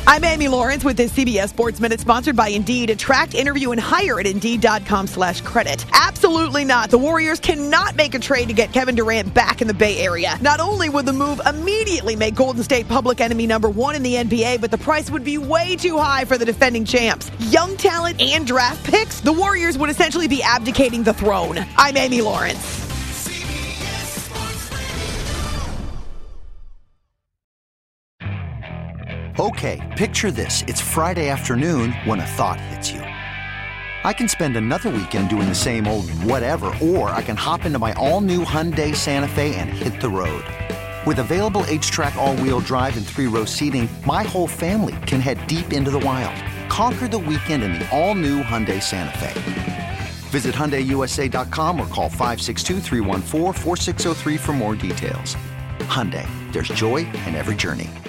I'm Amy Lawrence with this CBS Sports Minute sponsored by Indeed. Attract, interview, and hire at Indeed.com/credit. Absolutely not. The Warriors cannot make a trade to get Kevin Durant back in the Bay Area. Not only would the move immediately make Golden State public enemy number one in the NBA, but the price would be way too high for the defending champs. Young talent and draft picks? The Warriors would essentially be abdicating the throne. I'm Amy Lawrence. Okay, picture this. It's Friday afternoon when a thought hits you. I can spend another weekend doing the same old whatever, or I can hop into my all-new Hyundai Santa Fe and hit the road. With available H-Track all-wheel drive and 3-row seating, my whole family can head deep into the wild. Conquer the weekend in the all-new Hyundai Santa Fe. Visit HyundaiUSA.com or call 562-314-4603 for more details. Hyundai, there's joy in every journey.